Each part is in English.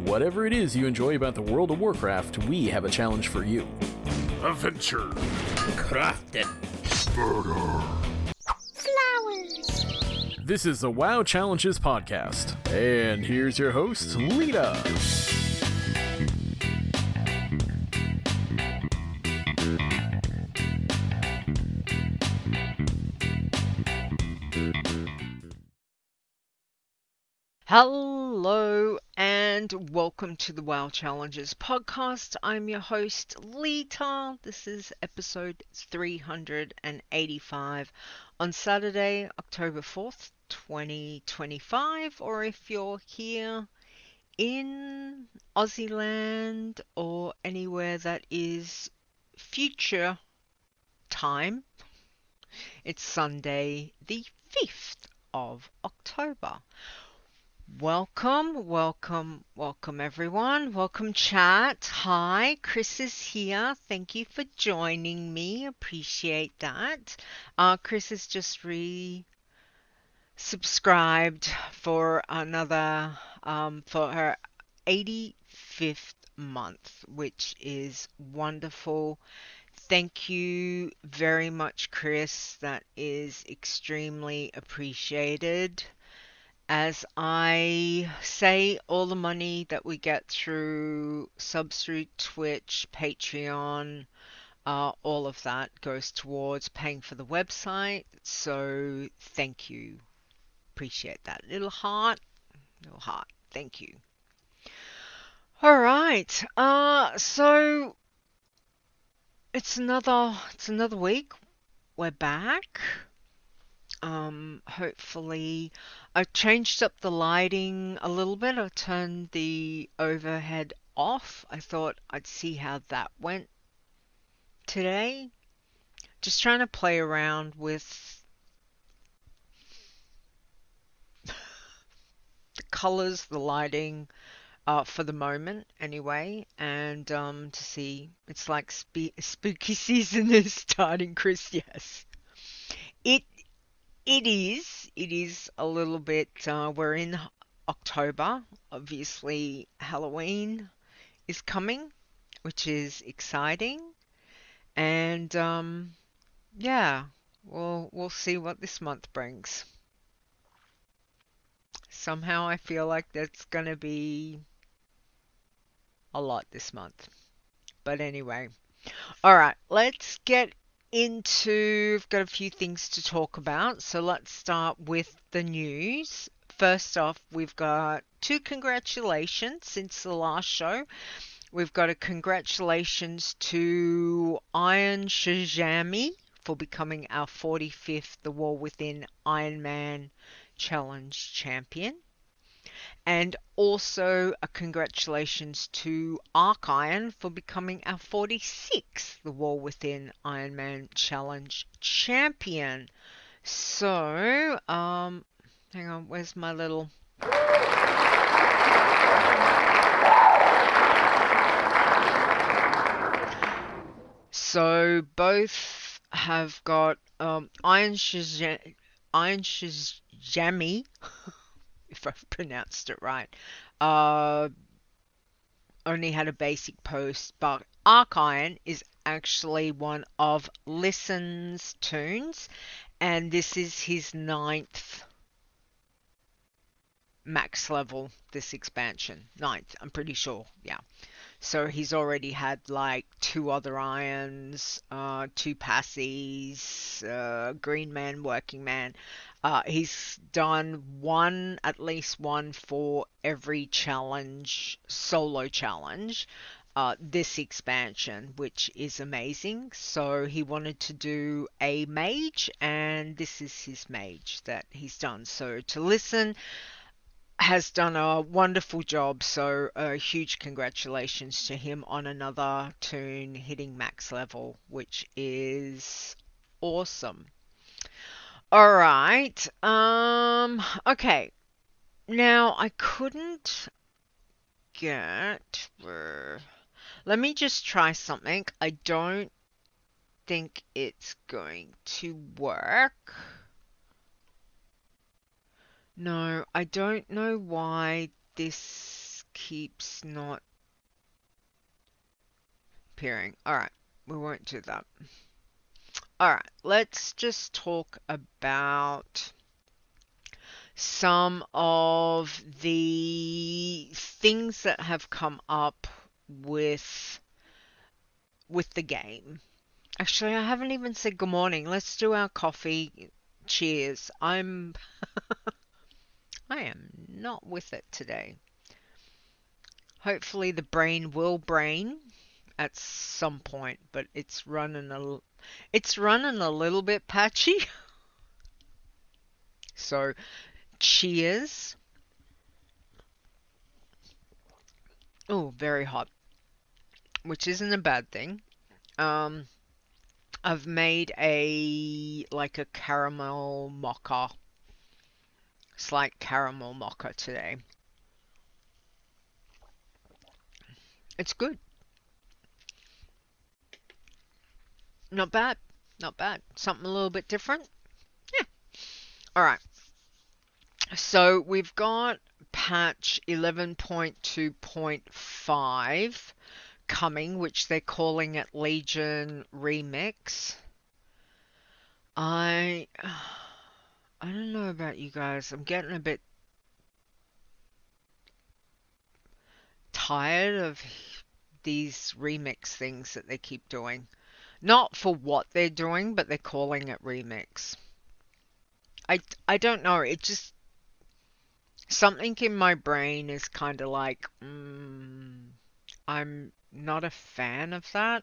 whatever it is you enjoy about the World of Warcraft, we have a challenge for you. Adventure. Crafting. Murder. Flowers. This is the WoW Challenges podcast, and here's your host, Lita. Hello and welcome to the WoW Challenges podcast. I'm your host, Lita. This is episode 385 on Saturday, October 4th, 2025. Or if you're here in Aussie land or anywhere that is future time, it's Sunday, the 5th of October. Welcome everyone. Welcome chat. Hi, Chris is here. Thank you for joining me. Appreciate that. Chris has just subscribed for another, for her 85th month, which is wonderful. Thank you very much, Chris. That is extremely appreciated. As I say, all the money that we get through subs through Twitch, Patreon, all of that goes towards paying for the website. So thank you. Appreciate that. Little heart. Thank you. All right. So it's another week. We're back. Hopefully I changed up the lighting a little bit. I turned the overhead off. I thought I'd see how that went today. Just trying to play around with the colors, the lighting, for the moment anyway, and to see. It's like spooky season is starting, Chris. Yes. It is a little bit, we're in October. Obviously, Halloween is coming, which is exciting. And, yeah, we'll see what this month brings. Somehow I feel like that's going to be a lot this month. But anyway, all right, let's get I've got a few things to talk about, so let's start with the news. First off, we've got 2 congratulations since the last show. We've got a congratulations to Iron Shizami for becoming our 45th The War Within Iron Man Challenge champion. And also a congratulations to Archion for becoming our 46th The War Within Iron Man Challenge champion. So, hang on, where's my little... So, both have got Iron Shizami, if I've pronounced it right, only had a basic post, but Archion is actually one of Listen's toons, and this is his 9th max level, this expansion. 9th, I'm pretty sure, yeah. So he's already had like 2 other irons, 2 passies, Green Man, Working Man. He's done at least one for every challenge, solo challenge, this expansion, which is amazing. So he wanted to do a mage, and this is his mage that he's done. So to listen, has done a wonderful job, so a huge congratulations to him on another toon hitting max level, which is awesome. All right. Okay. Now I couldn't get... Let me just try something. I don't think it's going to work. No, I don't know why this keeps not appearing. Alright, we won't do that. Alright, let's just talk about some of the things that have come up with the game. Actually, I haven't even said good morning. Let's do our coffee. Cheers. I am not with it today. Hopefully the brain will brain at some point, but it's running a little bit patchy. So, cheers. Oh, very hot, which isn't a bad thing. I've made a caramel mocha, slight caramel mocha today. It's good. Not bad. Not bad. Something a little bit different. Yeah. Alright. So we've got patch 11.2.5 coming, which they're calling it Legion Remix. I don't know about you guys. I'm getting a bit tired of these remix things that they keep doing. Not for what they're doing, but they're calling it remix. I don't know. It just... Something in my brain is kind of like, I'm not a fan of that.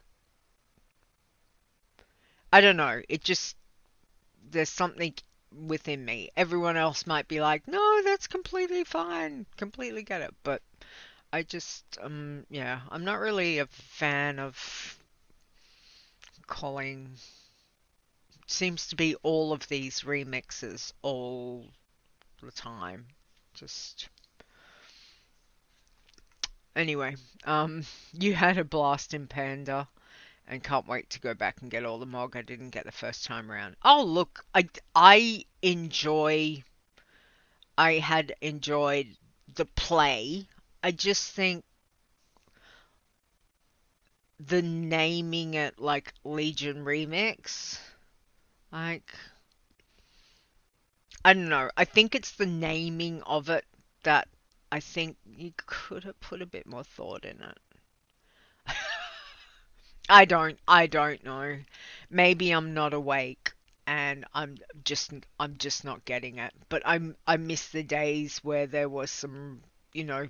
I don't know. It just... There's something within me. Everyone else might be like, no, that's completely fine. Completely get it. But I just, yeah, I'm not really a fan of calling... Seems to be all of these remixes all the time. Just... Anyway, you had a blast in Panda. And can't wait to go back and get all the Mog I didn't get the first time around. Oh, look, I had enjoyed the play. I just think the naming it like Legion Remix, like, I don't know. I think it's the naming of it that I think you could have put a bit more thought in it. I don't know. Maybe I'm not awake and I'm just not getting it. But I miss the days where there was some, the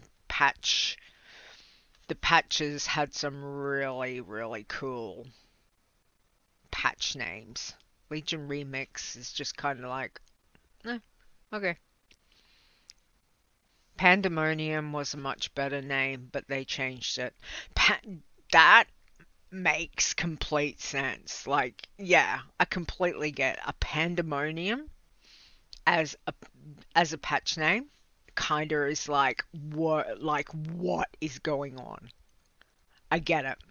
patches had some really, really cool patch names. Legion Remix is just kind of like, okay. Pandemonium was a much better name, but they changed it. That makes complete sense. Like, yeah, I completely get a Pandemonium as a patch name. Kinda is like what is going on? I get it.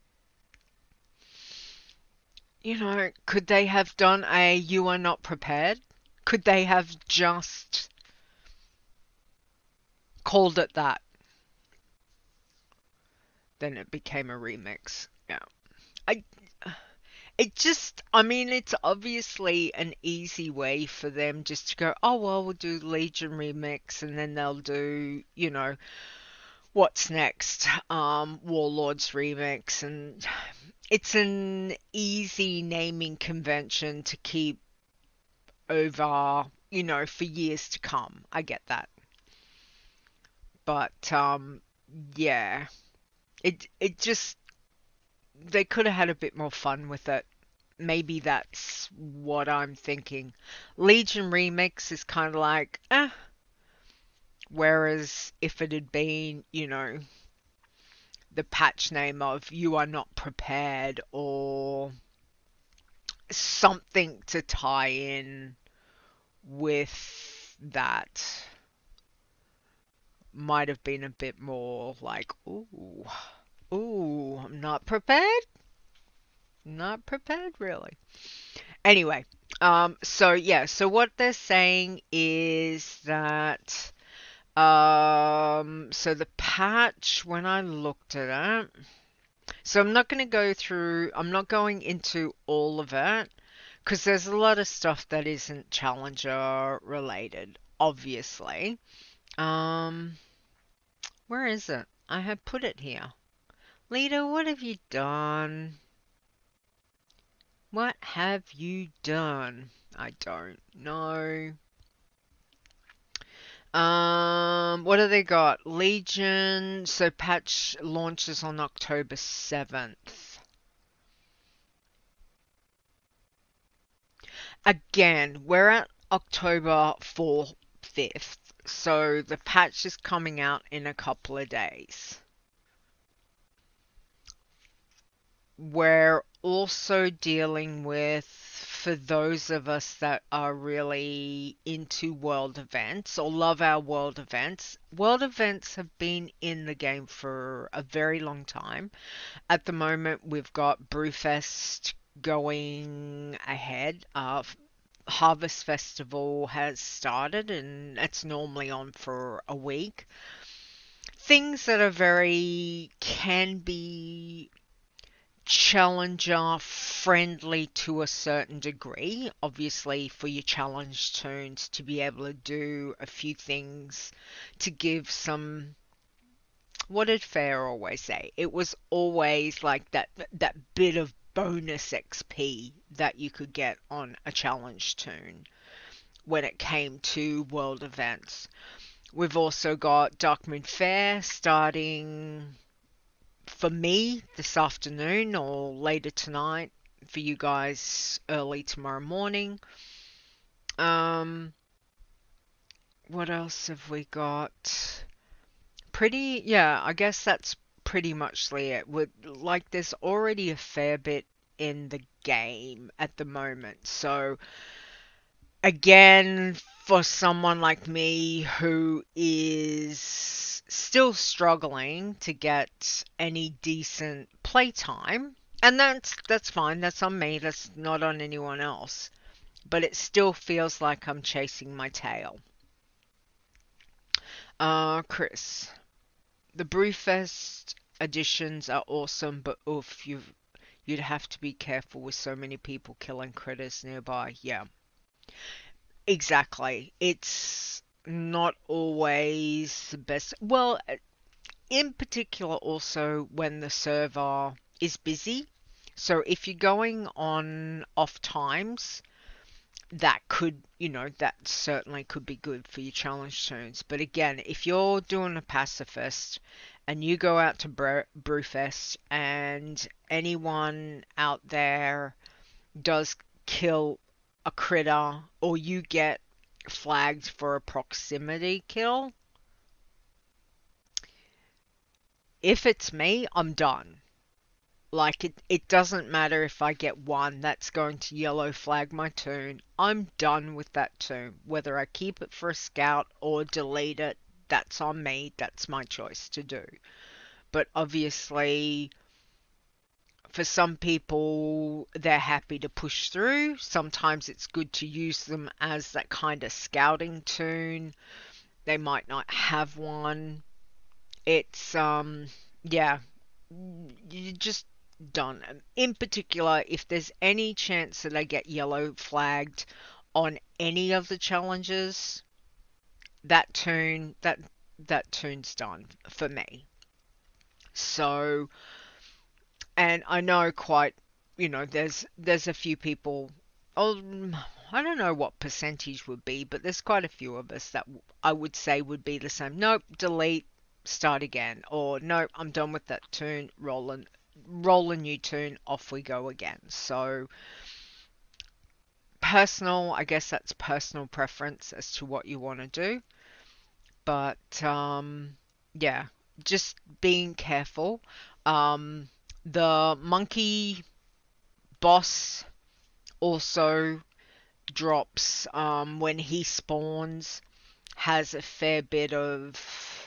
Could they have done a You Are Not Prepared? Could they have just called it that? Then it became a remix. Yeah. It's obviously an easy way for them just to go, oh, well, we'll do Legion Remix, and then they'll do, what's next? Warlords Remix, and it's an easy naming convention to keep over, for years to come. I get that. But, yeah. It just... They could have had a bit more fun with it. Maybe that's what I'm thinking. Legion Remix is kind of like, Whereas if it had been, the patch name of You Are Not Prepared or something to tie in with that, might have been a bit more like, ooh, I'm not prepared. Not prepared, really. Anyway, so what they're saying is that So the patch, when I looked at it, so I'm not going into all of it, because there's a lot of stuff that isn't Challenger related, obviously. Um, where is it? I have put it here. Lita, what have you done? What have you done? I don't know. What do they got? Legion. So patch launches on October 7th. Again, we're at October 4th, 5th. So the patch is coming out in a couple of days. We're also dealing with, for those of us that are really into world events or love our world events have been in the game for a very long time. At the moment, we've got Brewfest going ahead. Harvest Festival has started and it's normally on for a week. Things that are can be challenger friendly to a certain degree. Obviously, for your challenge tunes to be able to do a few things to give some. What did Fair always say? It was always like that bit of bonus XP that you could get on a challenge tune when it came to world events. We've also got Darkmoon Faire starting for me this afternoon or later tonight, for you guys early tomorrow morning. What else have we got? I guess that's pretty much it. There's already a fair bit in the game at the moment. So again, for someone like me who is still struggling to get any decent playtime, and that's fine, that's on me, that's not on anyone else, but it still feels like I'm chasing my tail. Chris, the Brewfest editions are awesome, but oof, you'd have to be careful with so many people killing critters nearby. Yeah. Exactly. It's not always the best. Well, in particular, also when the server is busy. So if you're going on off times, that certainly could be good for your challenge tunes. But again, if you're doing a pacifist and you go out to Brewfest and anyone out there does kill a critter or you get flagged for a proximity kill, if it's me, I'm done. Like, it doesn't matter if I get one that's going to yellow flag my tune. I'm done with that tune. Whether I keep it for a scout or delete it, that's on me. That's my choice to do. But obviously, for some people, they're happy to push through. Sometimes it's good to use them as that kind of scouting tune. They might not have one. It's, yeah, you just done. In particular, if there's any chance that I get yellow flagged on any of the challenges, that tune's done for me. So, and I know there's a few people. Oh, I don't know what percentage would be, but there's quite a few of us that I would say would be the same. Nope, delete, start again, or nope, I'm done with that tune, roll a new tune, off we go again. So I guess that's personal preference as to what you want to do. But yeah, just being careful. The monkey boss also drops when he spawns, has a fair bit of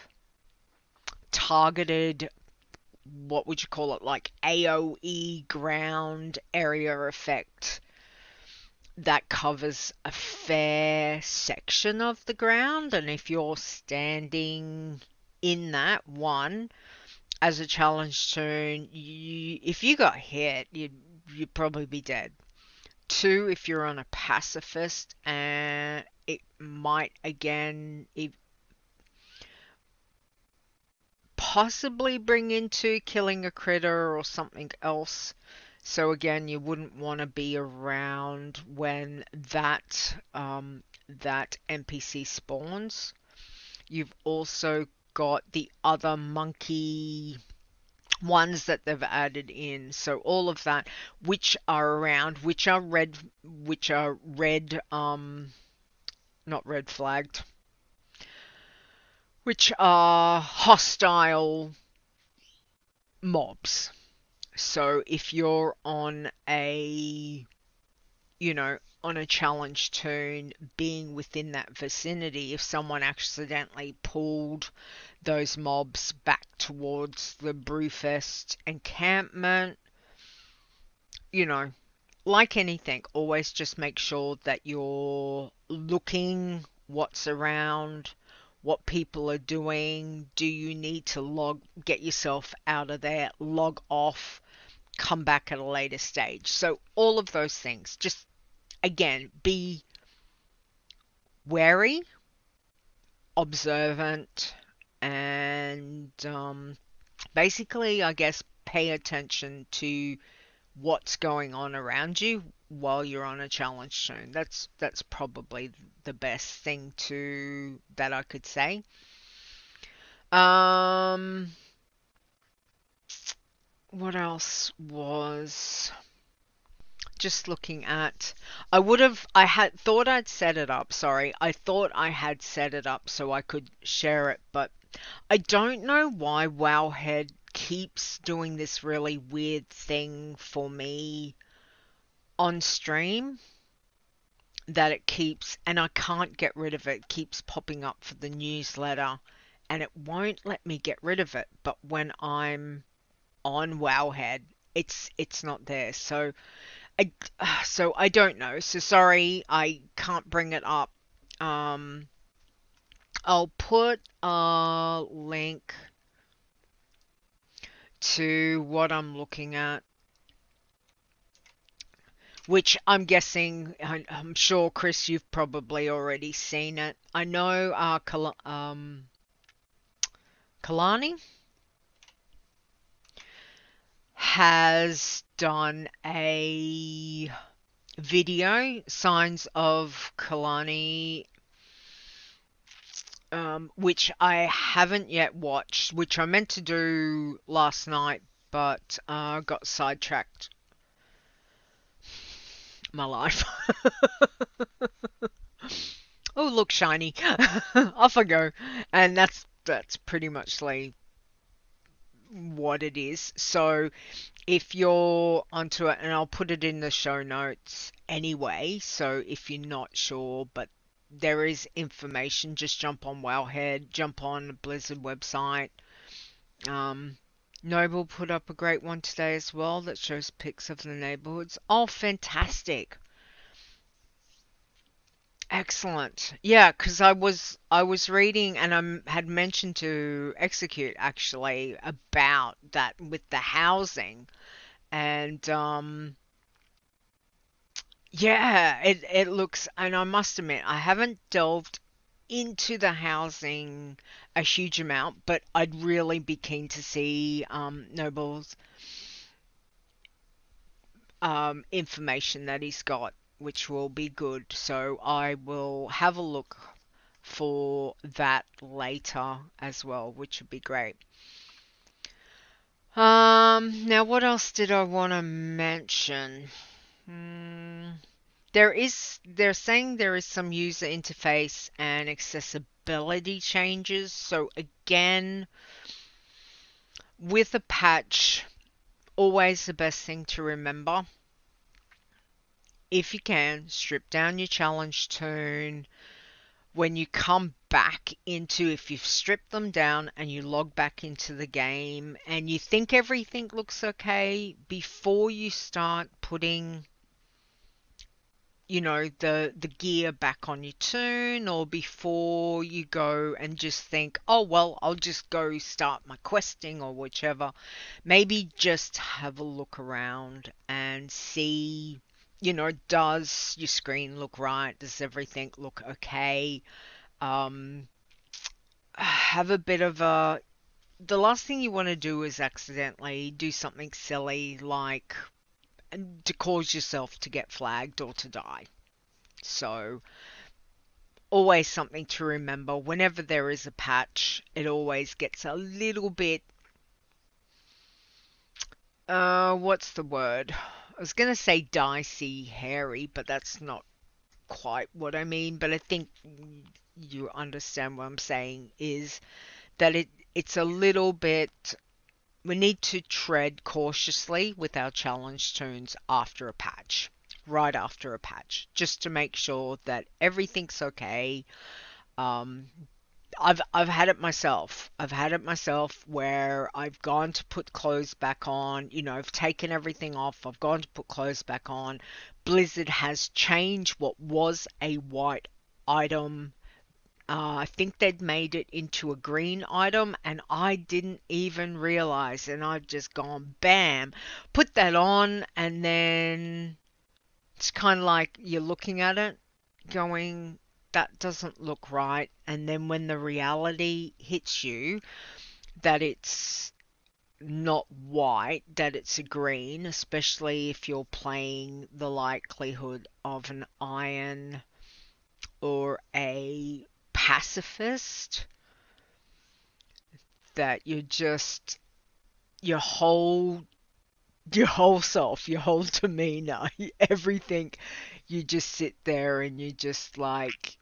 targeted, what would you call it, like AoE ground area effect that covers a fair section of the ground, and if you're standing in that one as a challenge turn, if you got hit, you'd probably be dead. Two, if you're on a pacifist, and it might again possibly bring into killing a critter or something else. So again, you wouldn't want to be around when that NPC spawns. You've also got the other monkey ones that they've added in. So all of that, which are around, which are red, not red flagged, which are hostile mobs. So if you're on a challenge turn, being within that vicinity, if someone accidentally pulled those mobs back towards the Brewfest encampment, like anything, always just make sure that you're looking what's around, what people are doing. Do you need to get yourself out of there, log off, come back at a later stage? So all of those things, just again, be wary, observant, and basically, I guess, pay attention to what's going on around you while you're on a challenge turn. That's probably the best thing that I could say. What else was just looking at? I thought I'd set it up. Sorry, I thought I had set it up so I could share it, but I don't know why Wowhead keeps doing this really weird thing for me on stream, that it keeps, and I can't get rid of it, keeps popping up for the newsletter, and it won't let me get rid of it. But when I'm on Wowhead, it's not there. So I don't know. So sorry, I can't bring it up. I'll put a link to what I'm looking at, which I'm guessing, I'm sure, Chris, you've probably already seen it. I know Kalani has done a video, Signs of Kalani, which I haven't yet watched, which I meant to do last night, but got sidetracked. My life. Oh, look, shiny. Off I go. And that's pretty much like what it is. So if you're onto it, and I'll put it in the show notes anyway, so if you're not sure, but there is information, just jump on Wowhead, jump on the Blizzard website. Noble put up a great one today as well that shows pics of the neighborhoods. Oh, fantastic. Excellent. Yeah, because I was reading, and I had mentioned to Execute actually about that with the housing, and yeah, it looks, and I must admit I haven't delved into the housing a huge amount, but I'd really be keen to see Noble's information that he's got, which will be good. So I will have a look for that later as well, which would be great. Now what else did I want to mention? They're saying there is some user interface and accessibility changes. So again, with a patch, always the best thing to remember, if you can, strip down your challenge turn. When you come back into, if you've stripped them down and you log back into the game and you think everything looks okay, before you start putting the gear back on your toon, or before you go and just think, oh well, I'll just go start my questing or whichever, maybe just have a look around and see, does your screen look right? Does everything look okay? Have a bit of a The last thing you want to do is accidentally do something silly like to cause yourself to get flagged or to die. So, always something to remember. Whenever there is a patch, it always gets a little bit, what's the word? I was going to say dicey, hairy, but that's not quite what I mean. But I think you understand what I'm saying, is that it's a little bit, we need to tread cautiously with our challenge toons after a patch, right after a patch, just to make sure that everything's okay. I've had it myself. I've had it myself where I've gone to put clothes back on. I've taken everything off. I've gone to put clothes back on. Blizzard has changed what was a white item. I think they'd made it into a green item, and I didn't even realize. And I've just gone, bam, put that on, and then it's kind of like you're looking at it, going, that doesn't look right. And then when the reality hits you that it's not white, that it's a green, especially if you're playing the likelihood of an iron or a pacifist, that you're just, your whole self, your whole demeanor, everything, you just sit there and you just like,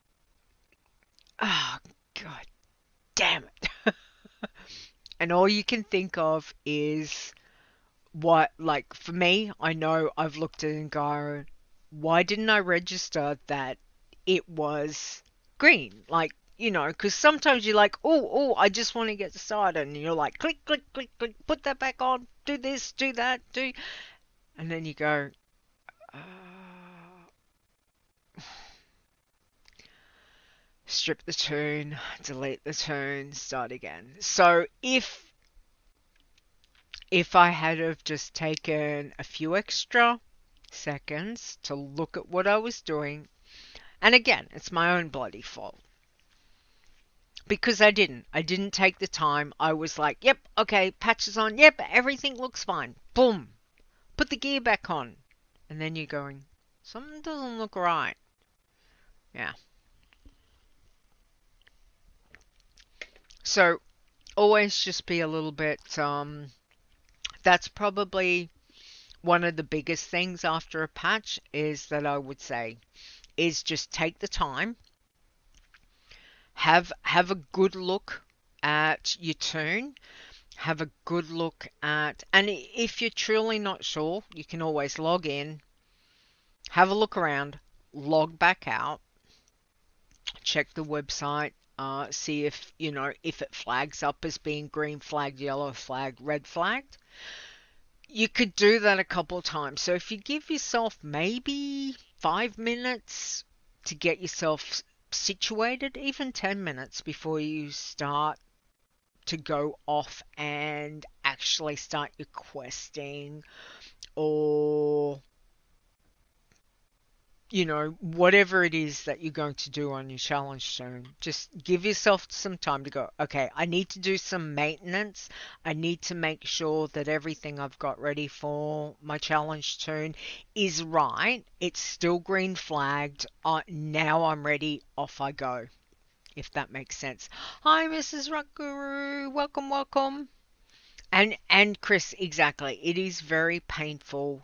oh god damn it. And all you can think of is what, like for me, I know I've looked at it and go, why didn't I register that it was green? Like, because sometimes you're like, oh, I just want to get started, and you're like, click, click, click, click, put that back on, do this, do that, and then you go, strip the toon, delete the toon, start again. So if I had have just taken a few extra seconds to look at what I was doing, and again, it's my own bloody fault, because I didn't take the time. I was like, yep, okay, patch is on, yep, everything looks fine, boom, put the gear back on, and then you're going, something doesn't look right. Yeah. So always just be a little bit, that's probably one of the biggest things after a patch, is that I would say, is just take the time, have a good look at your toon, have a good look at, and if you're truly not sure, you can always log in, have a look around, log back out, check the website, see if, if it flags up as being green flagged, yellow flagged, red flagged. You could do that a couple of times. So if you give yourself maybe 5 minutes to get yourself situated, even 10 minutes before you start to go off and actually start your questing, or whatever it is that you're going to do on your challenge toon, just give yourself some time to go, okay, I need to do some maintenance. I need to make sure that everything I've got ready for my challenge toon is right. It's still green flagged. Now I'm ready. Off I go. If that makes sense. Hi, Mrs. Rock Guru. Welcome. And Chris, exactly. It is very painful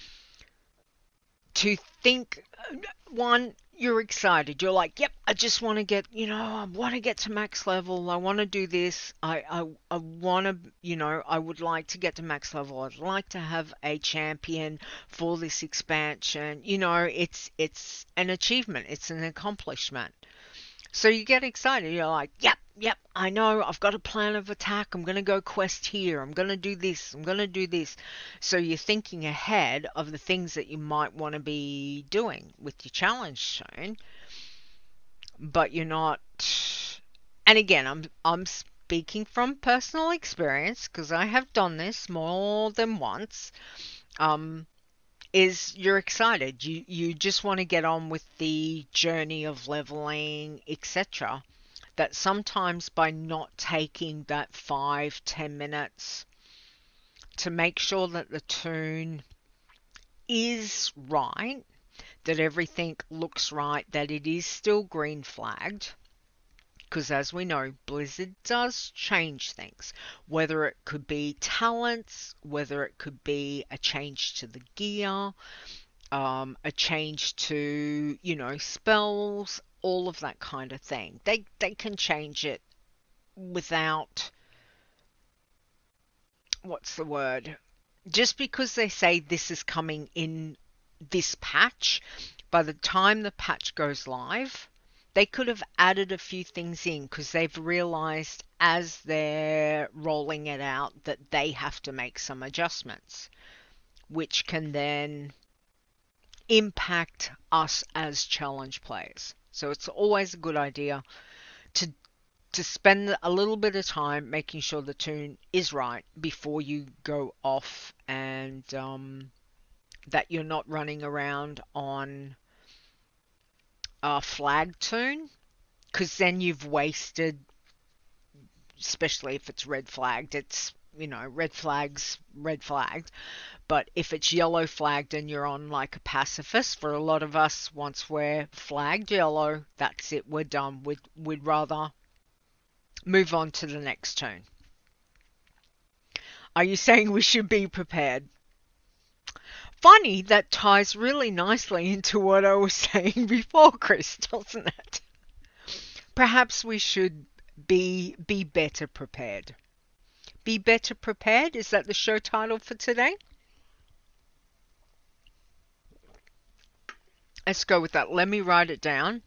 to think, one, you're excited. You're like, yep, I just want to get, I want to get to max level. I want to do this. I want to, I would like to get to max level. I'd like to have a champion for this expansion. It's an achievement. It's an accomplishment. So you get excited. You're like, yep, yep, I know, I've got a plan of attack. I'm going to go quest here. I'm going to do this. I'm going to do this. So you're thinking ahead of the things that you might want to be doing with your challenge zone, but you're not. And again, I'm speaking from personal experience because I have done this more than once. Um, is you're excited. You just want to get on with the journey of leveling, etc. That sometimes by not taking that 5-10 minutes to make sure that the toon is right, that everything looks right, that it is still green flagged. Because as we know, Blizzard does change things. Whether it could be talents, whether it could be a change to the gear, a change to, spells, all of that kind of thing. They can change it without, what's the word? Just because they say this is coming in this patch, by the time the patch goes live, they could have added a few things in because they've realized as they're rolling it out that they have to make some adjustments, which can then impact us as challenge players. So it's always a good idea to spend a little bit of time making sure the toon is right before you go off, and that you're not running around on a flag toon, because then you've wasted, especially if it's red flagged. It's, red flagged. But if it's yellow flagged and you're on like a pacifist, for a lot of us, once we're flagged yellow, that's it, we're done. We'd rather move on to the next turn. Are you saying we should be prepared? Funny, that ties really nicely into what I was saying before, Chris, doesn't it? Perhaps we should be better prepared. Be better prepared? Is that the show title for today? Let's go with that. Let me write it down.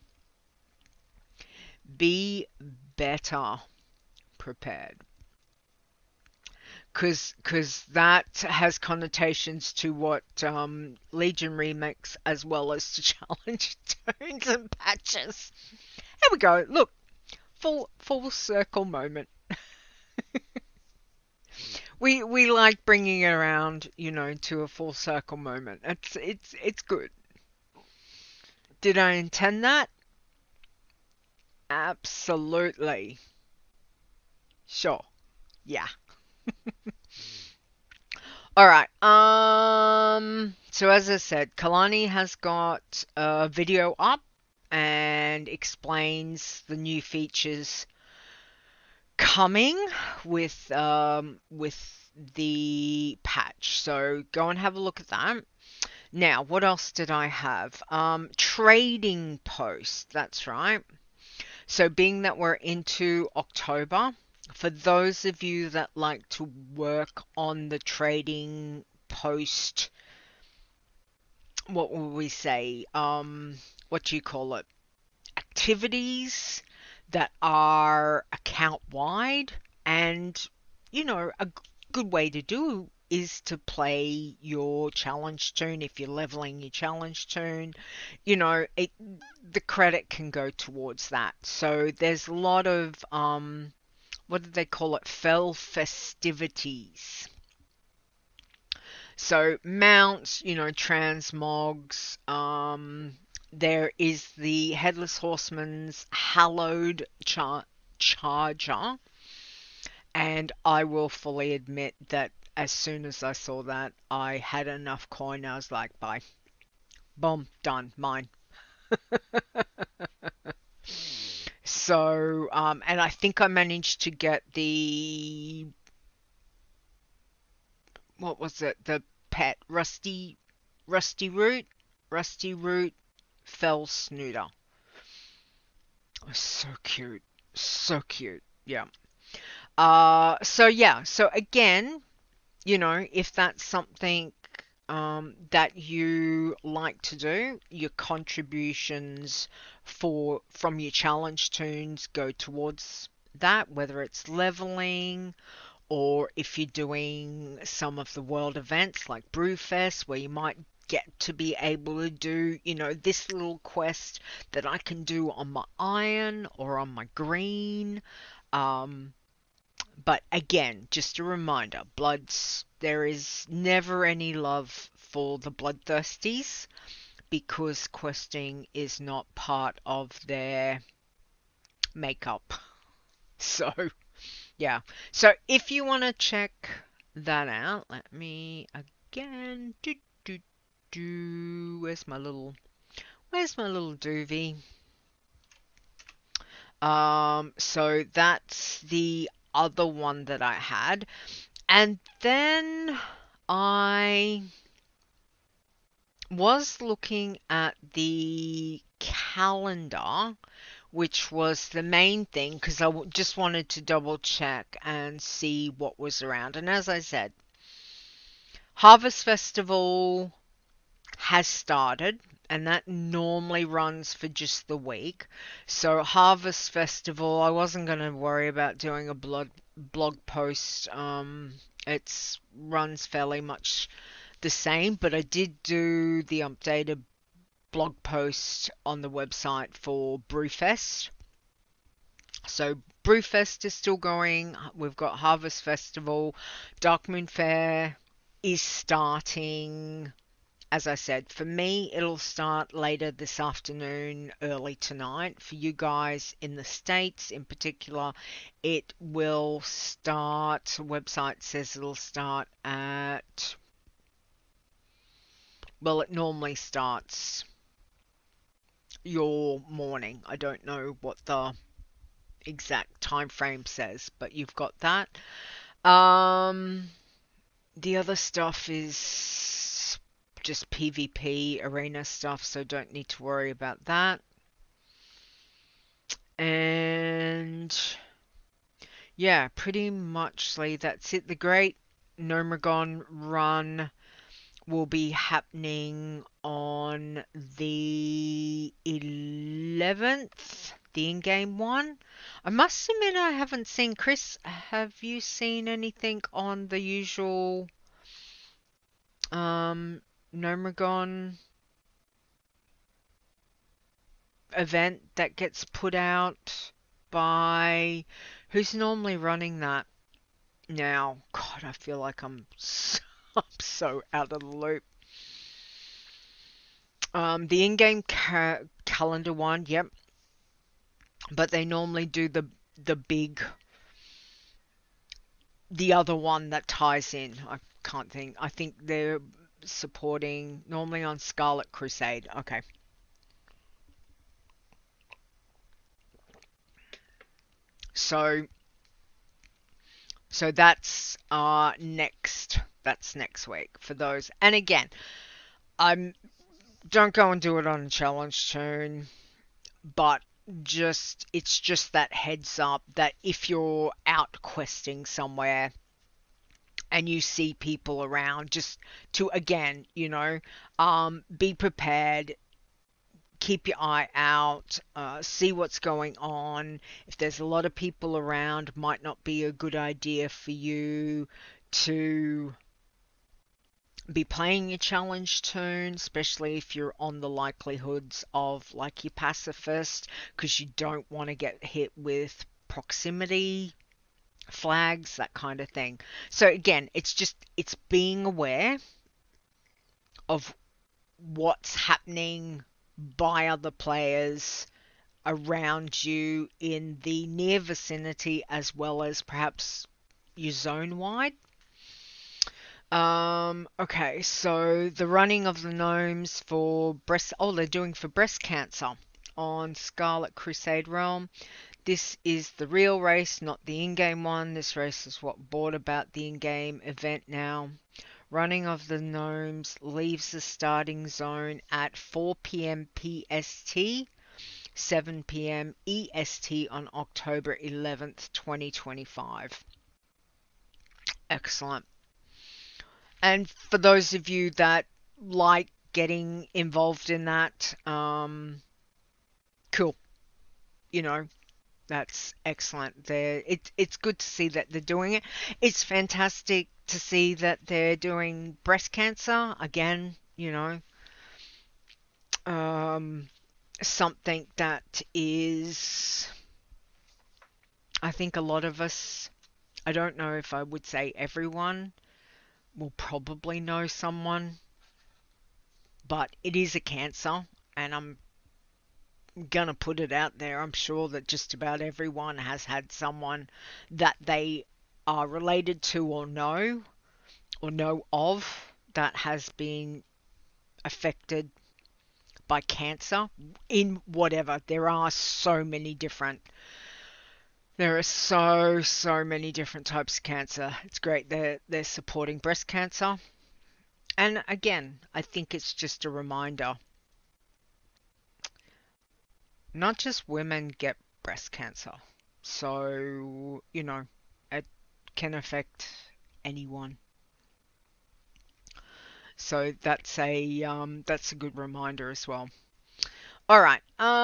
Be better prepared. Because that has connotations to what Legion Remix, as well as to challenge tones and patches. There we go. Look, full circle moment. we like bringing it around, to a full circle moment. It's good. Did I intend that? Absolutely. Sure. Yeah. All right. So as I said, Kalani has got a video up and explains the new features coming with the patch. So go and have a look at that. Now, what else did I have? Trading post. That's right. So being that we're into October, for those of you that like to work on the trading post, what will we say? What do you call it? Activities that are account wide, and a good way to do is to play your challenge toon. If you're leveling your challenge toon, the credit can go towards that. So there's a lot of what do they call it? Fell festivities. So mounts, transmogs. There is the Headless Horseman's Hallowed Charger. And I will fully admit that as soon as I saw that, I had enough coin. I was like, bye. Boom, done, mine. So, and I think I managed to get the, what was it? The pet, Rusty Root Fell Snooter. Oh, so cute. So cute. Yeah. So again, if that's something that you like to do, your contributions from your challenge toons go towards that, whether it's leveling or if you're doing some of the world events like Brewfest, where you might get to be able to do, this little quest that I can do on my iron or on my green. But again, just a reminder, there is never any love for the bloodthirsties, because questing is not part of their makeup. So, yeah. So if you want to check that out, let me again where's my little doobie? So that's the other one that I had. And then I was looking at the calendar, which was the main thing, because I just wanted to double check and see what was around. And as I said, Harvest Festival has started, and that normally runs for just the week. So Harvest Festival, I wasn't going to worry about doing a blog post. It runs fairly much the same, but I did do the updated blog post on the website for Brewfest. So Brewfest is still going. We've got Harvest Festival. Darkmoon Faire is starting. As I said, for me, it'll start later this afternoon, early tonight. For you guys in the States in particular, it will start, the website says it'll start at, well, it normally starts your morning. I don't know what the exact time frame says, but you've got that. The other stuff is just PvP arena stuff, so don't need to worry about that. And yeah, pretty much that's it. The Great Gnomeregan run will be happening on the 11th, the in-game one. I must admit I haven't seen. Chris, have you seen anything on the usual Gnomeregan event that gets put out by who's normally running that now? God, I feel like I'm so out of the loop. The in-game calendar one, yep. But they normally do the other one that ties in. I can't think. I think they're supporting normally on Scarlet Crusade. Okay. So that's next. That's next week for those. And again, don't go and do it on a challenge toon, but it's just that heads up that if you're out questing somewhere and you see people around, just to again, be prepared. Keep your eye out, see what's going on. If there's a lot of people around, might not be a good idea for you to be playing your challenge toon, especially if you're on the likelihoods of like your pacifist, because you don't want to get hit with proximity flags, that kind of thing. So again, it's being aware of what's happening by other players around you in the near vicinity, as well as perhaps your zone wide. Okay, so the running of the gnomes for they're doing for breast cancer on Scarlet Crusade Realm. This is the real race, not the in-game one. This race is what brought about the in-game event now. Running of the gnomes leaves the starting zone at 4 p.m. PST, 7 p.m. EST on October 11th, 2025. Excellent. And for those of you that like getting involved in that, cool. That's excellent. It's good to see that they're doing it. It's fantastic to see that they're doing breast cancer again. Um, Something that is, I think a lot of us, I don't know if I would say everyone, will probably know someone, but it is a cancer, and I'm gonna put it out there. I'm sure that just about everyone has had someone that they are related to or know of that has been affected by cancer in whatever. There are so many different types of cancer. It's great they're supporting breast cancer. And again, I think it's just a reminder, not just women get breast cancer. So, it can affect anyone. So that's a good reminder as well. All right.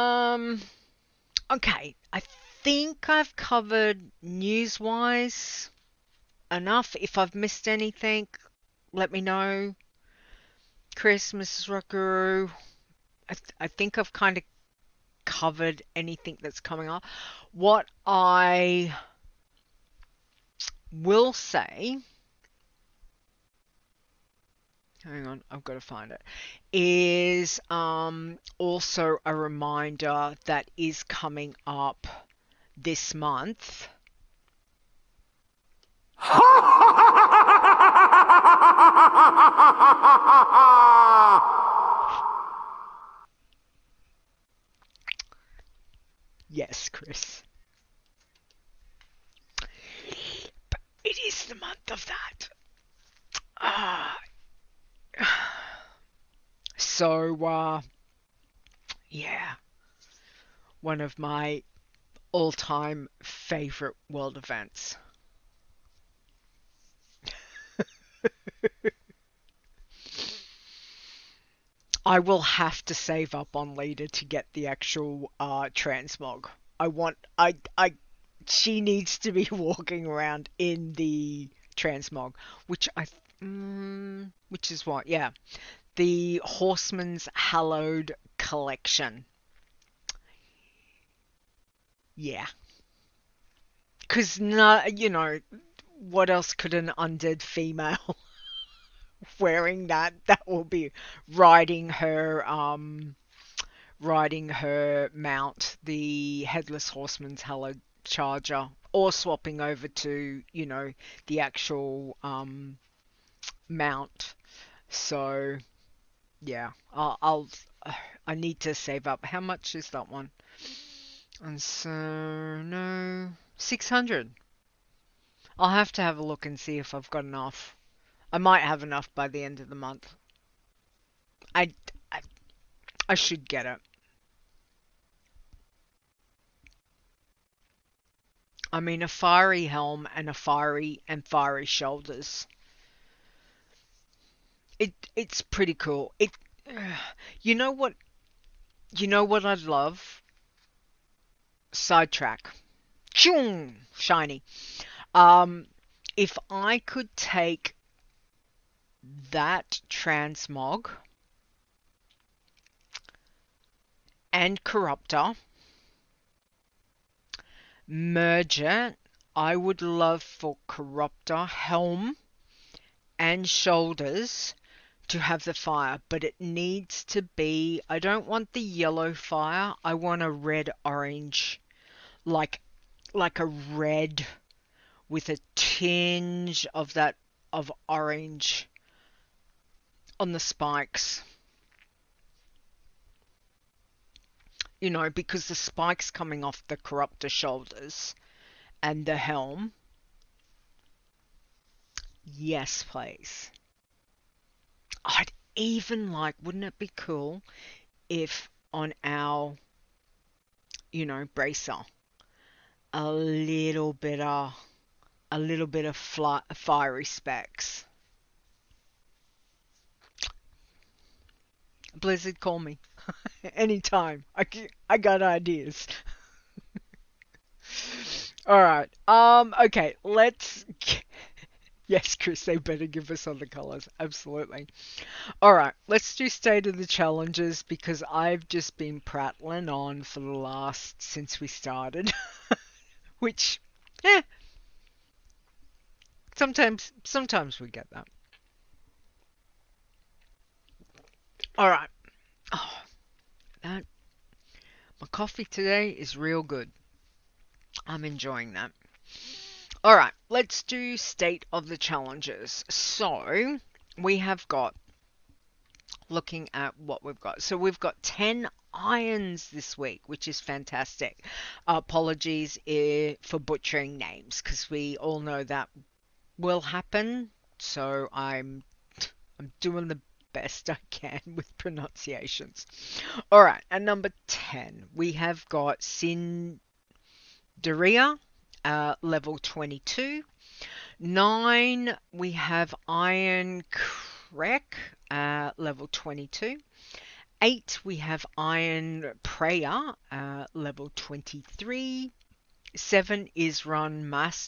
Okay. I think I've covered news-wise enough. If I've missed anything, let me know. Chris, Mrs. Rockaroo. I think I've kind of covered anything that's coming up. What I will say, hang on, I've got to find it, is also a reminder that is coming up this month. Yes, Chris. But it is the month of that. So, yeah. One of my all-time favorite world events. I will have to save up on later to get the actual transmog. She needs to be walking around in the transmog, which is what, yeah, the Horseman's Hallowed Collection. Yeah, because what else could an undead female wearing that will be riding her mount, the Headless Horseman's Hallowed Charger, or swapping over to the actual mount. So yeah, I need to save up. How much is that one? And so no, 600. I'll have to have a look and see if I've got enough. I might have enough by the end of the month. I, I, I should get it. I mean, a fiery helm and fiery shoulders. It's pretty cool. You know what? You know what I'd love? Sidetrack. Choom! Shiny. If I could take that transmog and Corruptor, merge it, I would love for Corruptor helm and shoulders to have the fire, but it needs to be, I don't want the yellow fire, I want a red orange, like a red with a tinge of orange on the spikes. Because the spikes coming off the Corruptor shoulders and the helm. Yes, please. I'd even wouldn't it be cool if on our, bracer, a little bit of fiery specks. Blizzard, call me anytime. I got ideas. All right. Okay. Let's. Yes, Chris. They better give us other colors. Absolutely. All right. Let's do state of the challenges because I've just been prattling on for the last since we started, which, eh, sometimes we get that. All right. Oh, that my coffee today is real good. I'm enjoying that. All right, let's do state of the challenges. So, we have got looking at what we've got. So, we've got 10 irons this week, which is fantastic. Apologies for butchering names because we all know that will happen. So, I'm doing the best I can with pronunciations. All right, at number 10, we have got Cinderia, level 22. 9, we have Iron Crek, level 22. 8, we have Iron Prayer, level 23. 7 is Run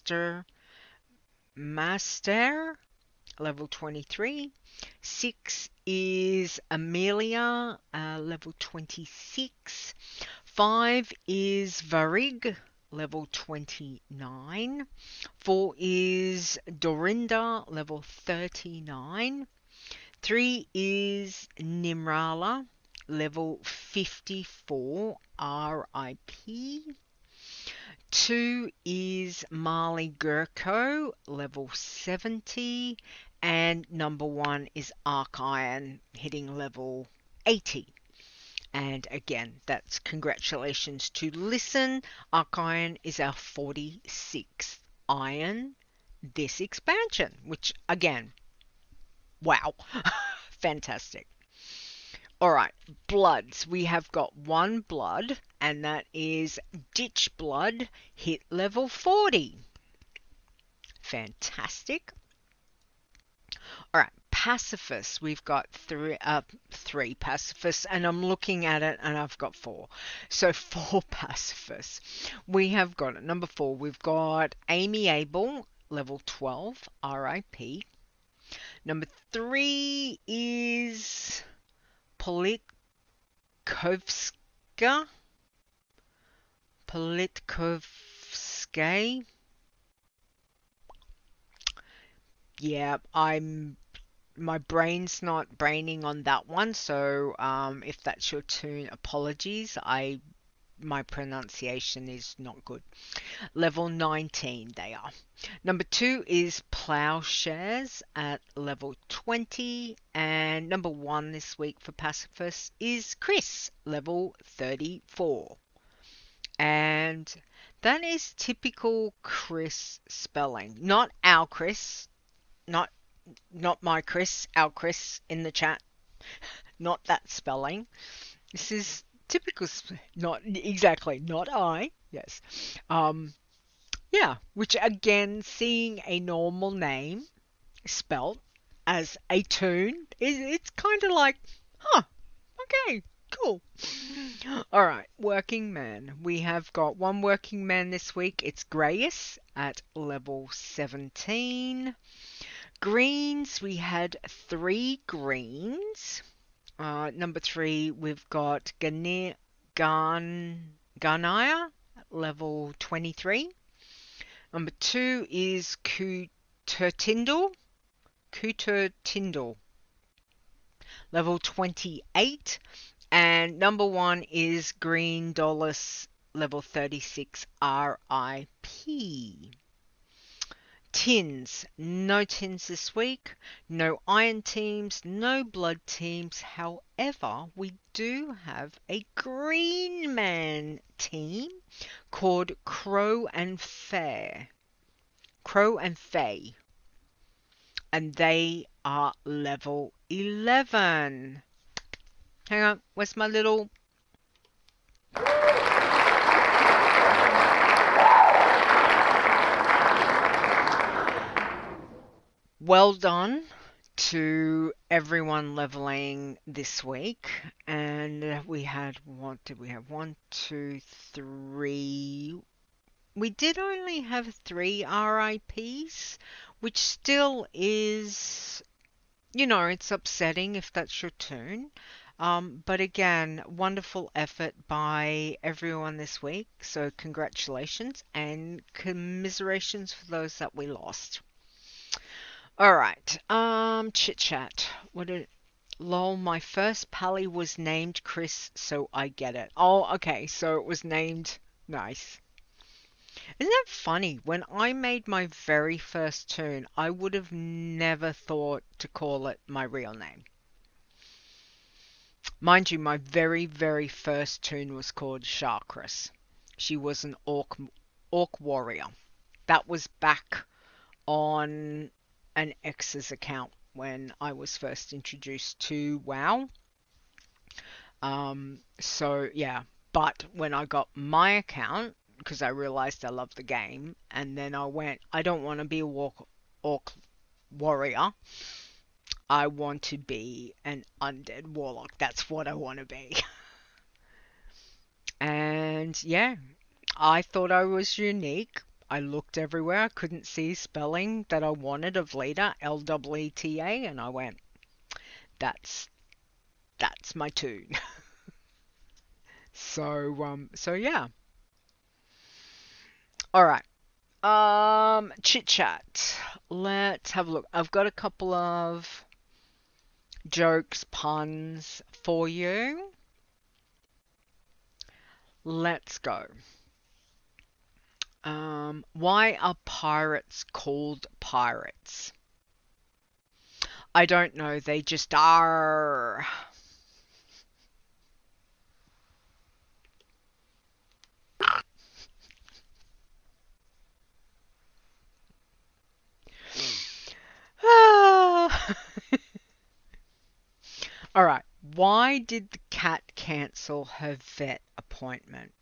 Master, level 23. 6 is Amelia, level 26. 5 is Varig, level 29. 4 is Dorinda, level 39. 3 is Nimrala, level 54, RIP. 2 is Marley Gurko, level 70. And number 1 is Arc Iron, hitting level 80. And again, that's congratulations to Listen. Arc Iron is our 46th Iron this expansion, which again, wow, fantastic. All right, bloods. We have got 1 blood, and that is Ditch Blood, hit level 40. Fantastic. All right, pacifists. We've got three pacifists, and I'm looking at it, and I've got 4. So 4 pacifists. We have got at number 4. We've got Amy Abel, level 12, RIP. Number 3 is Politkovska. Yeah, my brain's not braining on that one, so if that's your tune, apologies. My pronunciation is not good. Level 19 they are. Number 2 is Plowshares at level 20, and number 1 this week for pacifists is Chris, level 34. And that is typical Chris spelling. Not our Chris, not my Chris, our Chris in the chat. Not that spelling. This is typical, not exactly, not I. Yes. Yeah, which again, seeing a normal name spelt as a tune, it's kind of like, huh, okay, cool. All right, working man. We have got 1 working man this week. It's Grayus at level 17. Greens, we had 3 greens. Number 3, we've got Ganaya, level 23. Number 2 is Kutertindle, level 28. And number 1 is Green Dolus, level 36, RIP. Tins. No tins this week. No iron teams. No blood teams. However, we do have a green man team called Crow and Fae. And they are level 11. Hang on. Where's my little... Well done to everyone leveling this week. And we had, what did we have? 1, 2, 3. we did only have 3 RIPs, which still is, it's upsetting if that's your tune. But again, wonderful effort by everyone this week. So congratulations and commiserations for those that we lost. All right. Chit chat. Lol, my first pally was named Chris, so I get it. Oh, okay. So it was named. Nice. Isn't that funny? When I made my very first tune, I would have never thought to call it my real name. Mind you, my very, very first tune was called Sharkress. She was an orc warrior. That was back on an ex's account when I was first introduced to WoW. So yeah, but when I got my account, because I realized I loved the game, and then I went, I don't want to be a orc warrior. I want to be an undead warlock. That's what I want to be. And yeah, I thought I was unique. I looked everywhere. I couldn't see spelling that I wanted of leader, Lweta, and I went, that's my tune. So yeah. All right. Chit chat. Let's have a look. I've got a couple of jokes, puns for you. Let's go. Why are pirates called pirates? I don't know. They just are. All right. Why did the cat cancel her vet appointment?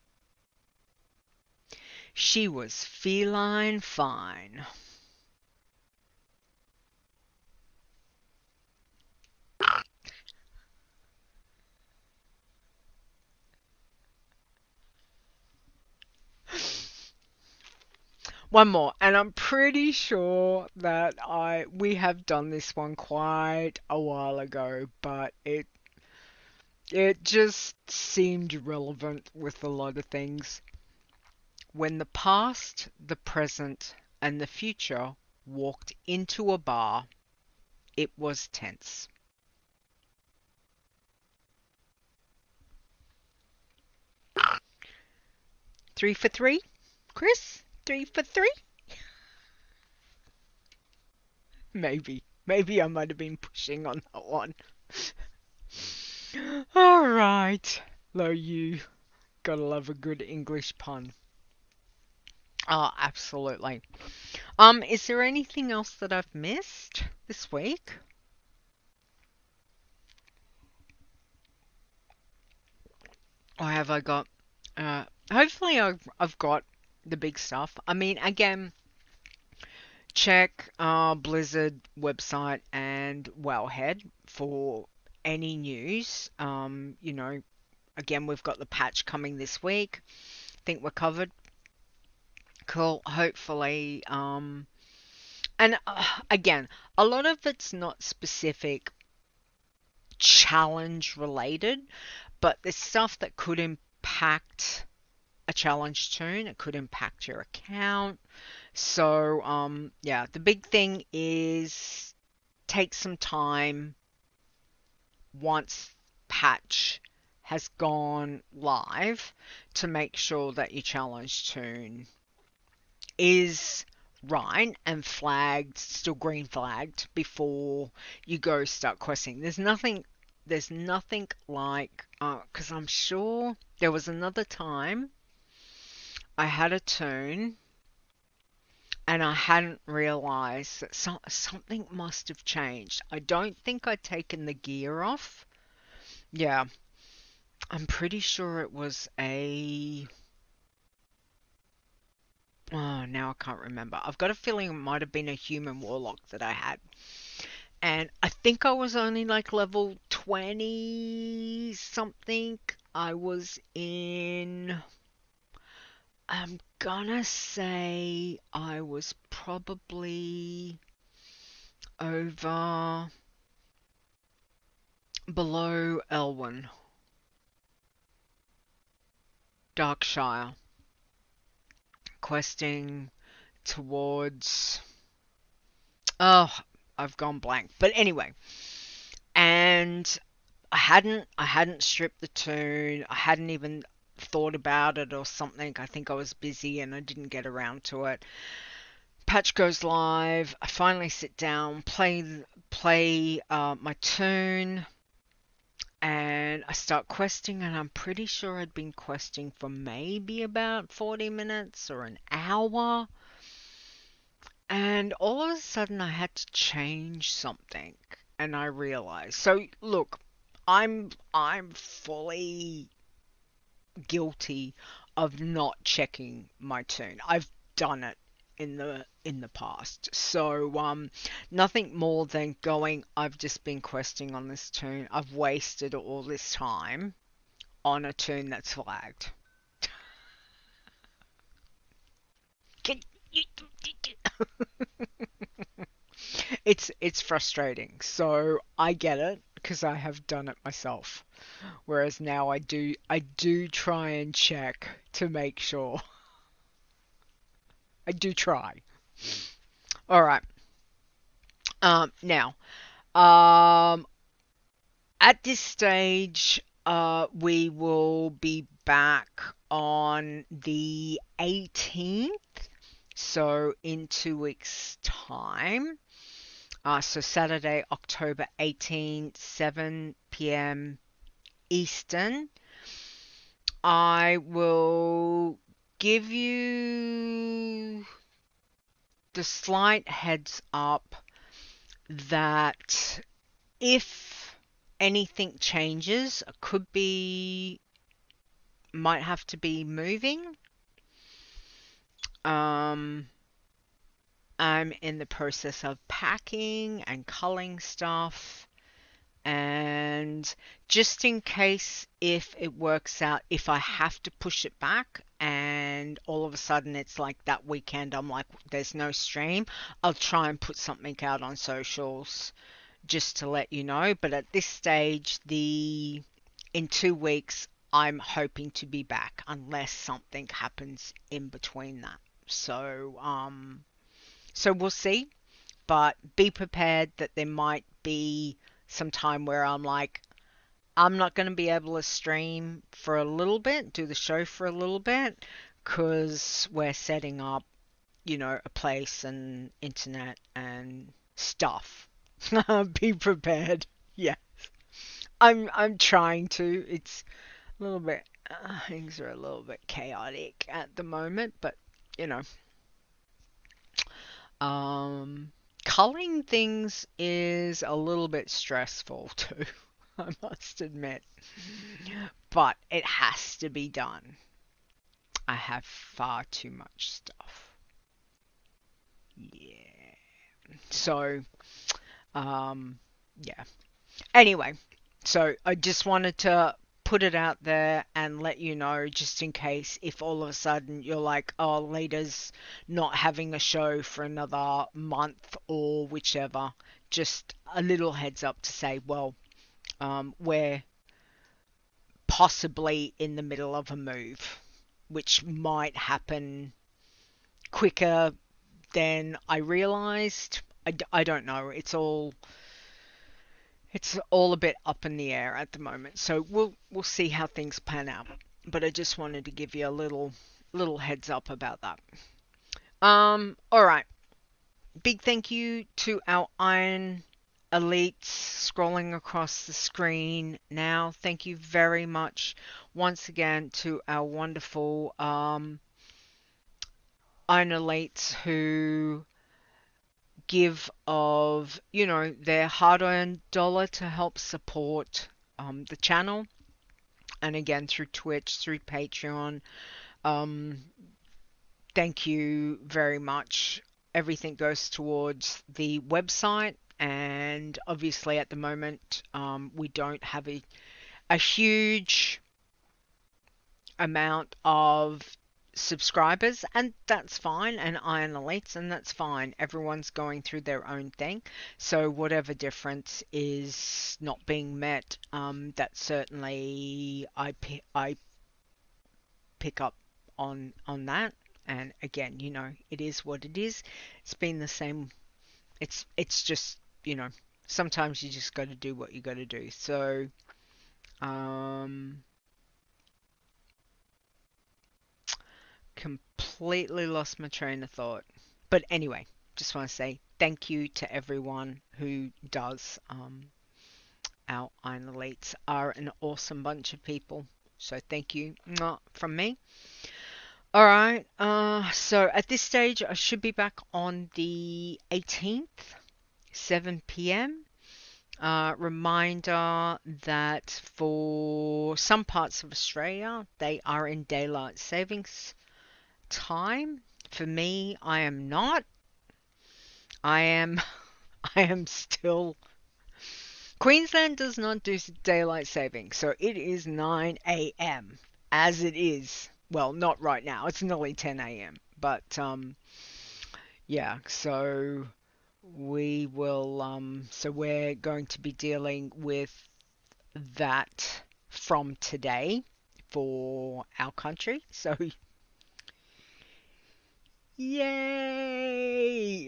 She was feline fine. One more, and I'm pretty sure that we have done this one quite a while ago, but it just seemed relevant with a lot of things. When the past, the present, and the future walked into a bar, it was tense. Three for three, Chris? 3 for 3? Maybe I might have been pushing on that one. All right. Lo, you gotta love a good English pun. Oh, absolutely. Is there anything else that I've missed this week? Or have I got... hopefully I've got the big stuff. I mean, again, check Blizzard website and Wowhead for any news. Again, we've got the patch coming this week. I think we're covered. Cool. Hopefully. And again, a lot of it's not specific challenge related, but there's stuff that could impact a challenge tune. It could impact your account. So, yeah, the big thing is take some time once patch has gone live to make sure that your challenge tune is right and flagged, still green flagged, before you go start questing. There's nothing like, because I'm sure there was another time I had a tune and I hadn't realised that something must have changed. I don't think I'd taken the gear off. Yeah, I'm pretty sure it was a... Oh, now I can't remember. I've got a feeling it might have been a human warlock that I had. And I think I was only like level 20 something. I was in I'm gonna say I was probably over below Elwyn, Darkshire, questing towards. Oh, I've gone blank. But anyway, and I hadn't stripped the tune. I hadn't even thought about it or something. I think I was busy and I didn't get around to it. Patch goes live. I finally sit down, play my tune, and I start questing. And I'm pretty sure I'd been questing for maybe about 40 minutes or an hour. And all of a sudden, I had to change something, and I realized. So look, I'm fully guilty of not checking my tune. I've done it in the past. So nothing more than going, I've just been questing on this tune. I've wasted all this time on a tune that's flagged. It's frustrating. So I get it because I have done it myself. Whereas now I do try and check to make sure. I do try. All right. Now, um, at this stage, we will be back on the 18th, so in 2 weeks' time. So Saturday, October 18th, 7 p.m. Eastern. I will give you the slight heads up that if anything changes, might have to be moving. I'm in the process of packing and culling stuff. And just in case if it works out, if I have to push it back and all of a sudden it's like that weekend, I'm like, there's no stream, I'll try and put something out on socials just to let you know. But at this stage, in 2 weeks, I'm hoping to be back unless something happens in between that. So we'll see, but be prepared that there might be some time where I'm like, I'm not going to be able to stream for a little bit, do the show for a little bit, because we're setting up, a place and internet and stuff. Be prepared. Yeah, I'm trying to. It's a little bit, things are a little bit chaotic at the moment, but you know. Culling things is a little bit stressful too, I must admit. But it has to be done. I have far too much stuff. Yeah. So, yeah. Anyway, so I just wanted to put it out there and let you know, just in case if all of a sudden you're like, oh, Lita's not having a show for another month or whichever, just a little heads up to say, well, we're possibly in the middle of a move, which might happen quicker than I realized. I don't know. It's all a bit up in the air at the moment, so we'll see how things pan out. But I just wanted to give you a little heads up about that. All right. Big thank you to our Iron Elites scrolling across the screen now. Thank you very much once again to our wonderful Iron Elites who give of their hard-earned dollar to help support the channel, and again through Twitch, through Patreon. Thank you very much. Everything goes towards the website, and obviously at the moment we don't have a huge amount of subscribers, and that's fine, and Iron Elites, and that's fine. Everyone's going through their own thing, so whatever difference is not being met, that certainly I pick up on that. And again, you know, it is what it is. It's been the same. It's just, you know, sometimes you just got to do what you got to do. So completely lost my train of thought. But anyway, just want to say thank you to everyone who does. Our Iron Elites are an awesome bunch of people. So thank you from me. Alright, so at this stage I should be back on the 18th, 7 p.m. Reminder that for some parts of Australia, they are in daylight savings time. For me, I am not. I am still... Queensland does not do daylight saving, so it is 9 a.m. as it is. Well, not right now. It's nearly 10 a.m. But, yeah, so we will, so we're going to be dealing with that from today for our country. So, yay!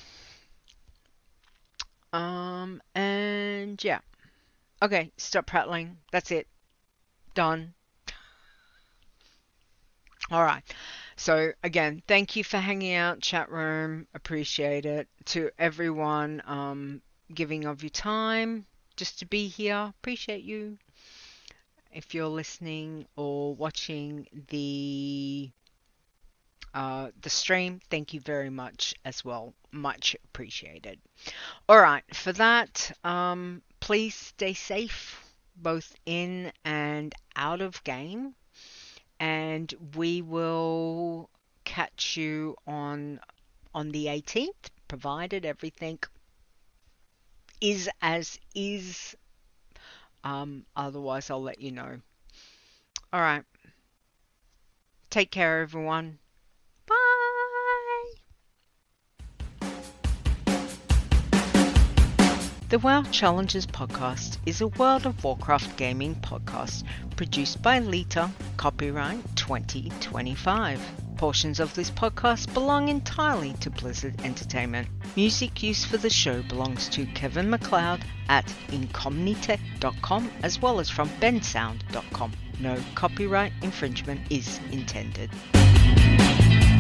And yeah. Okay, stop prattling. That's it. Done. Alright, so again, thank you for hanging out, chat room, appreciate it. To everyone giving of your time just to be here, appreciate you. If you're listening or watching the stream, thank you very much as well, much appreciated. Alright, for that, please stay safe, both in and out of game. And we will catch you on the 18th, provided everything is as is. Otherwise, I'll let you know. All right. Take care, everyone. Bye. The WoW Challenges podcast is a World of Warcraft gaming podcast produced by Lita, copyright 2025. Portions of this podcast belong entirely to Blizzard Entertainment. Music used for the show belongs to Kevin MacLeod at Incomnitech.com as well as from bensound.com. No copyright infringement is intended.